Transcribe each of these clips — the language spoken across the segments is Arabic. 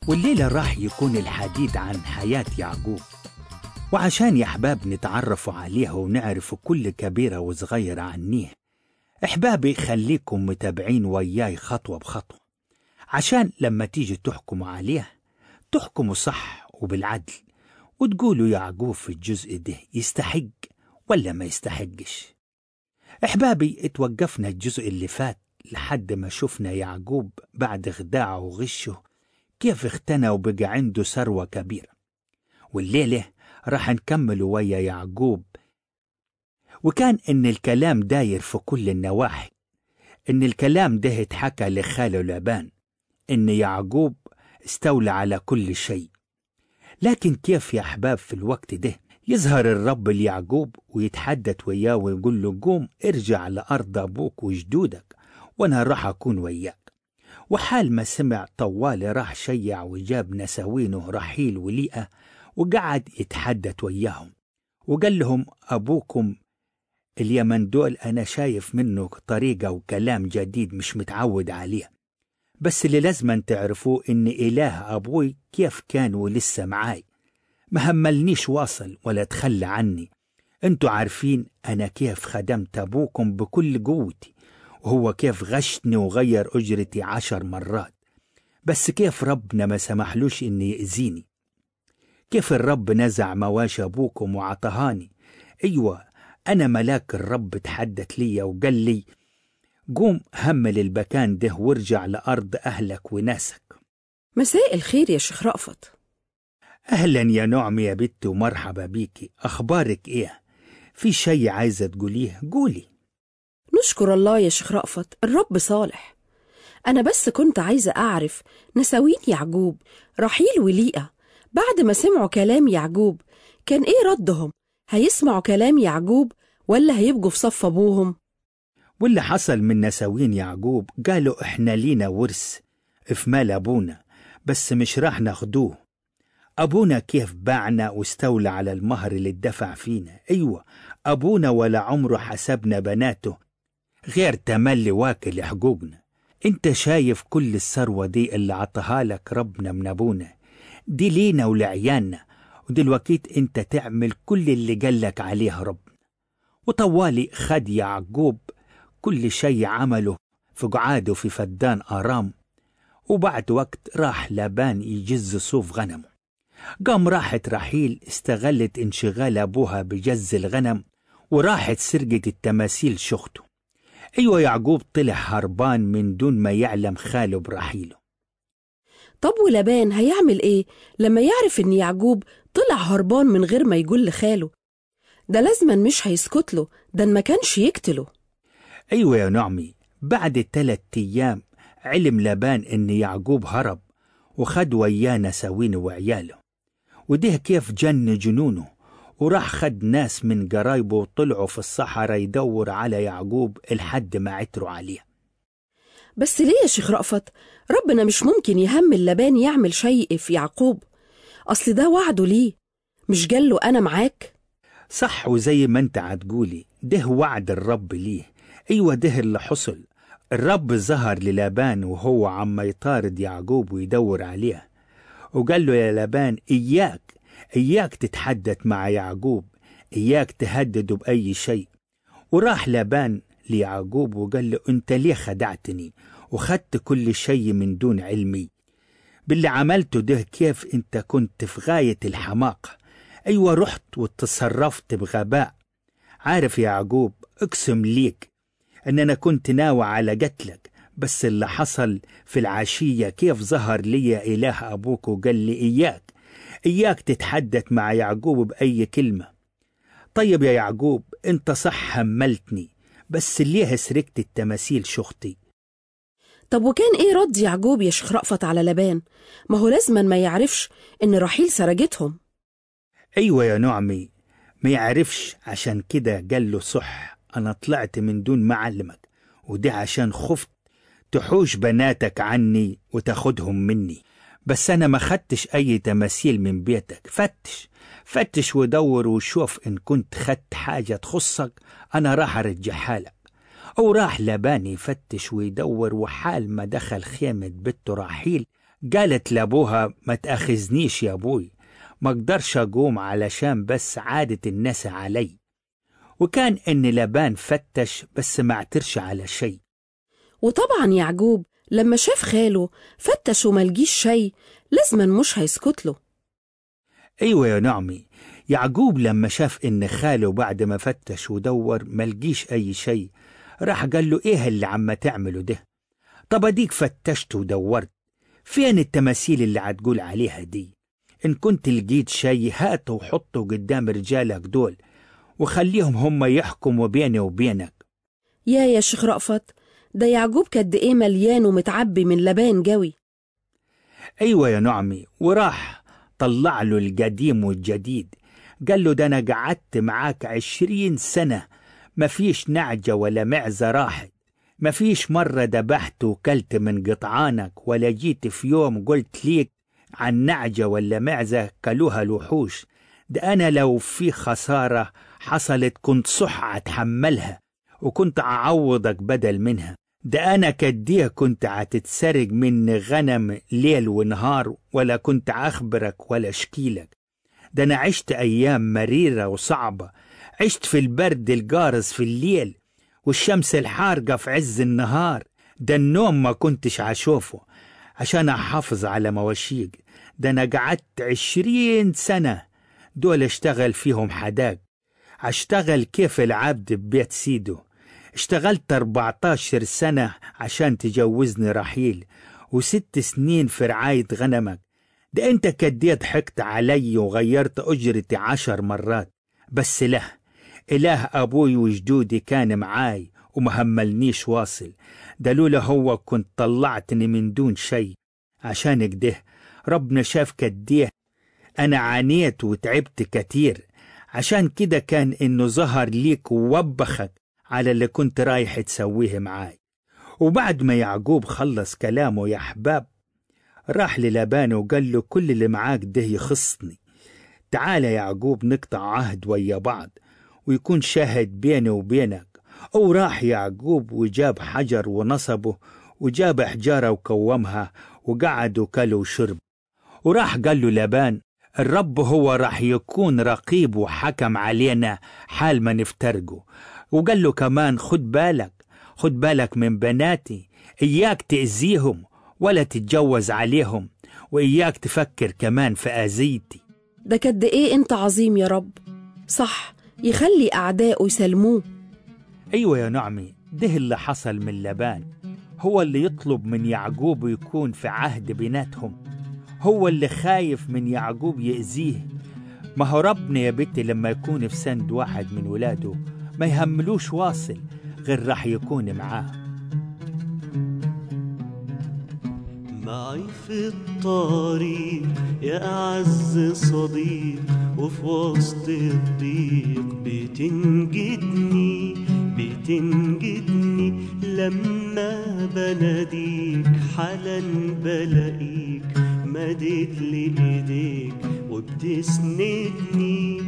والليلة راح يكون الحديث عن حياة يعقوب. وعشان يا أحباب نتعرفوا عليه ونعرف كل كبيرة وصغيرة عنيه، أحبابي خليكم متابعين وياي خطوة بخطوة، عشان لما تيجي تحكموا عليه تحكموا صح وبالعدل، وتقولوا يعقوب في الجزء ده يستحق ولا ما يستحقش. أحبابي اتوقفنا الجزء اللي فات لحد ما شفنا يعقوب بعد خداعه وغشه كيف اختنى وبقى عنده ثروة كبيرة. والليلة راح نكمل ويا يعقوب، وكان إن الكلام داير في كل النواحي، إن الكلام ده اتحكى لخاله لابان إن يعقوب استولى على كل شيء. لكن كيف يا أحباب في الوقت ده يظهر الرب ليعقوب ويتحدث وياه ويقول له قوم ارجع لأرض أبوك وجدودك وأنا راح أكون وياك. وحال ما سمع طوال راح شيع وجاب نساوينه رحيل وليئة وقعد يتحدث وياهم وقال لهم أبوكم اليمن دول أنا شايف منه طريقة وكلام جديد مش متعود عليه، بس اللي لازم تعرفوه إن إله أبوي كيف كان ولسه معاي، ما هملنيش واصل ولا تخلى عني. انتوا عارفين أنا كيف خدمت أبوكم بكل قوتي، وهو كيف غشني وغير أجرتي 10 مرات، بس كيف ربنا ما سمحلوش إن يأذيني. كيف الرب نزع مواشي أبوكم وعطهاني. أيوة أنا ملاك الرب تحدث لي وقال لي قوم همل البكان ده وارجع لأرض أهلك وناسك. مساء الخير يا شيخ رأفت. أهلا يا نعمي يا بنت ومرحبا بيكي، أخبارك إيه؟ في شيء عايزة تقوليه قولي. نشكر الله يا شيخ رأفت، الرب صالح. أنا بس كنت عايزة أعرف نساوين يعقوب رحيل وليئة بعد ما سمعوا كلام يعقوب كان إيه ردهم؟ هيسمعوا كلام يعقوب ولا هيبقوا في صف أبوهم؟ واللي حصل من نساوين يعقوب قالوا إحنا لينا ورث في مال أبونا بس مش راح ناخدوه. أبونا كيف باعنا واستولى على المهر اللي اتدفع فينا. أيوة أبونا ولا عمره حسبنا بناته غير تملي واكل حقوقنا. انت شايف كل الثروة دي اللي عطاها لك ربنا من أبونا دي لينا ولعيالنا، ودلوقتي انت تعمل كل اللي قالك عليه ربنا. وطوالي خد يعقوب كل شيء عمله في قعاده في فدان آرام، وبعد وقت راح لابان يجز صوف غنمه. قام راحت رحيل استغلت انشغال أبوها بجز الغنم وراحت سرقت التماثيل شخته. أيوة يعقوب طلع هربان من دون ما يعلم خاله برحيله. طب ولابان هيعمل إيه لما يعرف إن يعقوب طلع هربان من غير ما يقول لخاله؟ ده لازما مش هيسكت له، ده ما كانش يقتله. أيوة يا نعمي، بعد 3 أيام علم لابان إن يعقوب هرب وخد وياه نساوينه وعياله، وده كيف جن جنونه وراح خد ناس من قرايبه وطلعوا في الصحراء يدور على يعقوب لحد ما عثروا عليه. بس ليه يا شيخ رأفت ربنا مش ممكن يهمل لابان يعمل شيء في يعقوب؟ أصل ده وعده ليه، مش قاله أنا معاك؟ صح، وزي ما انت هتقولي ده وعد الرب ليه. ايوه ده اللي حصل. الرب ظهر للابان وهو عم يطارد يعقوب ويدور عليه، وقال له يا لابان إياك تتحدث مع يعقوب، إياك تهدده بأي شيء. وراح لابان ليعقوب وقال له أنت ليه خدعتني وخدت كل شيء من دون علمي؟ باللي عملته ده كيف أنت كنت في غاية الحماقة. أيوة رحت وتصرفت بغباء. عارف يا يعقوب أقسم ليك أن أنا كنت ناوي على قتلك، بس اللي حصل في العشية كيف ظهر لي إله أبوك وقال لي إياك تتحدث مع يعقوب بأي كلمة. طيب يا يعقوب أنت صح هملتني، بس ليه سرقت التماثيل شختي؟ طب وكان إيه رد يعقوب يا شيخ رأفت على لابان؟ ما هو لازما ما يعرفش إن رحيل سرقتهم. أيوة يا نعمي ما يعرفش، عشان كده قال له صح أنا طلعت من دون ما أعلمك، وده عشان خفت تحوش بناتك عني وتاخدهم مني. بس أنا ما خدتش أي تماثيل من بيتك. فتش ودور وشوف إن كنت خدت حاجة تخصك أنا راح أرجعها لك. أو راح لابان يفتش ويدور، وحال ما دخل خيمة بنته راحيل قالت لأبوها ما تأخذنيش يا أبوي، ما اقدرش أقوم علشان بس عادة الناس علي. وكان إن لابان فتش بس ما اعترش على شيء. وطبعا يعقوب لما شاف خاله فتش وملقيش شيء لازما مش هيسكت له. أيوة يا نعمي، يعقوب لما شاف إن خاله بعد ما فتش ودور ملقيش أي شيء راح قال له إيه اللي عم تعمله ده؟ طب أديك فتشت ودورت، فين التماثيل اللي هتقول عليها دي؟ إن كنت لقيت شيء هاته وحطه قدام رجالك دول وخليهم هم يحكموا بيني وبينك. يا شيخ رأفت، ده يعقوب قد إيه مليان ومتعبي من لبان جوي. أيوة يا نعمي، وراح طلع له القديم والجديد، قال له ده أنا قعدت معاك 20 سنة مفيش نعجة ولا معزة راحت، مفيش مرة دبحت وكلت من قطعانك، ولا جيت في يوم قلت ليك عن نعجة ولا معزة كلوها الوحوش. ده أنا لو في خسارة حصلت كنت صح أتحملها وكنت أعوضك بدل منها. ده أنا كديه كنت هتتسرق مني غنم ليل ونهار ولا كنت أخبرك ولا أشكيلك. ده أنا عشت أيام مريرة وصعبة، عشت في البرد القارس في الليل والشمس الحارقة في عز النهار. ده النوم ما كنتش عشوفه عشان أحافظ على مواشيق. ده أنا قعدت 20 سنة دول اشتغل فيهم حداق، اشتغل كيف العبد ببيت سيده. اشتغلت 14 سنة عشان تجوزني رحيل، و6 سنين في رعاية غنمك. ده انت كديت حكت علي وغيرت اجرتي 10 مرات، بس له إله أبوي وجدودي كان معاي ومهملنيش واصل. ده لولا هو كنت طلعتني من دون شيء. عشان كده ربنا شاف كديه أنا عانيت وتعبت كتير، عشان كده كان إنه ظهر ليك ووبخك على اللي كنت رايح تسويه معاي. وبعد ما يعقوب خلص كلامه يا أحباب راح للابان وقال له كل اللي معاك ده يخصني. تعال يا يعقوب نقطع عهد ويا بعض ويكون شاهد بيني وبينك. أو راح يعقوب وجاب حجر ونصبه وجاب حجارة وكومها وقعد وكل وشرب. وراح قال له لابان الرب هو راح يكون رقيب وحكم علينا حال ما نفترقه. وقال له كمان خد بالك من بناتي، إياك تأذيهم ولا تتجوز عليهم، وإياك تفكر كمان في أذيتي. ده قد إيه أنت عظيم يا رب، صح يخلي أعدائه يسلموه. أيوة يا نعمي، ده اللي حصل من لابان، هو اللي يطلب من يعقوب يكون في عهد بيناتهم، هو اللي خايف من يعقوب يأذيه. ما هو ربنا يا بنتي لما يكون في سند واحد من ولاده ما يهملوش واصل غير راح يكون معاه. معي في الطريق يا أعز صديق، وفي وسط الضيق بتنجدني لما بناديك حالا بلاقيك مدد لي ايديك وبتسندني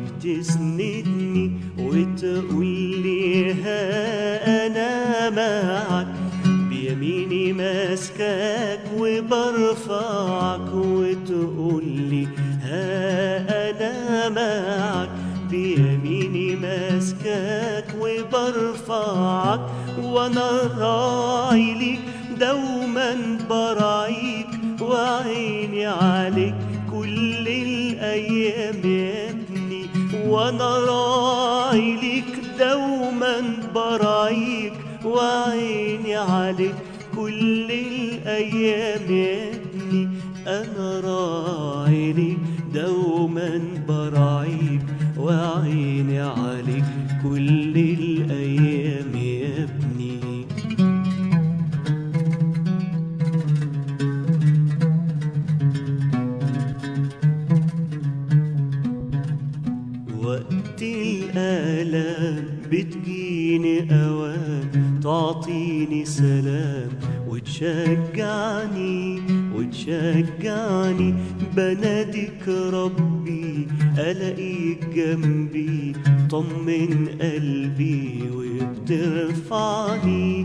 وتقولي ها انا معك، بيميني ماسكك وبرفعك وتقولي ها انا معك، بيميني ماسكك وبرفعك، وانا راعي ليك دوما براعيك، وعيني عليك كل الايام يا ابني، وانا راعي ليك دوما براعيك، وعيني عليك كل الايام يا ابني، انا راعي ليك دوما براعيك، وعيني عليك كل الأيام يا ابني. وقت الآلام بتجيني أوان تعطيني سلام وتشجعني بتسمعني بناديك ربي ألاقيك جنبي طمن قلبي وبترفعني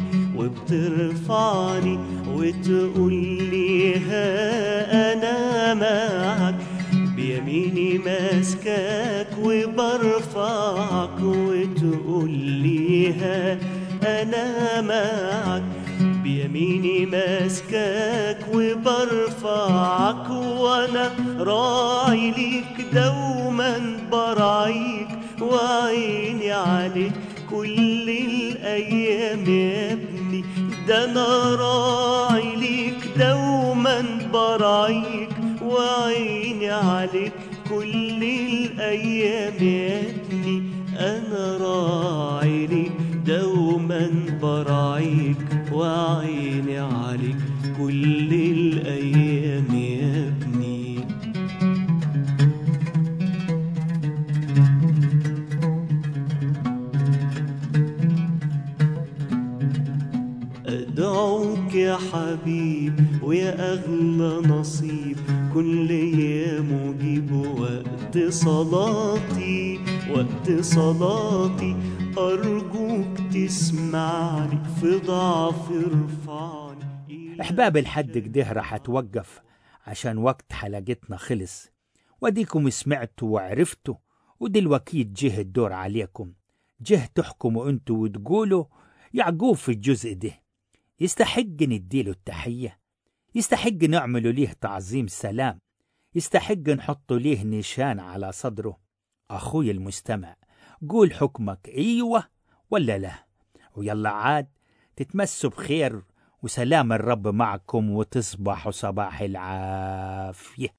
وتقولي ها أنا معك بيميني ماسكاك وبرفعك وتقولي ها أنا معك بيميني ماسكاك وبرفعك وأنا راعي ليك دوما برعيك وعيني عليك كل الأيام يا ابني ده أنا راعي ليك دوما برعيك وعيني عليك كل الأيام يا ابني أنا راعي ليك دوما برعيك وعيني عليك كل الأيام يا ابني. أدعوك يا حبيب ويا أغلى نصيب كل يوم مجيب وقت صلاتي أرجوك تسمعني في ضعف ارفعني. أحباب الحد كده راح أتوقف عشان وقت حلقتنا خلص، وديكم سمعتوا وعرفتوا، ودلوقتي جه الدور عليكم، جه تحكموا انتوا وتقولوا يعقوب في الجزء ده يستحق نديله التحية، يستحق نعمله ليه تعظيم سلام، يستحق نحطه ليه نشان على صدره. أخوي المستمع، قول حكمك أيوة ولا لا، ويلا عاد تتمسوا بخير وسلام الرب معكم وتصبحوا صباح العافية.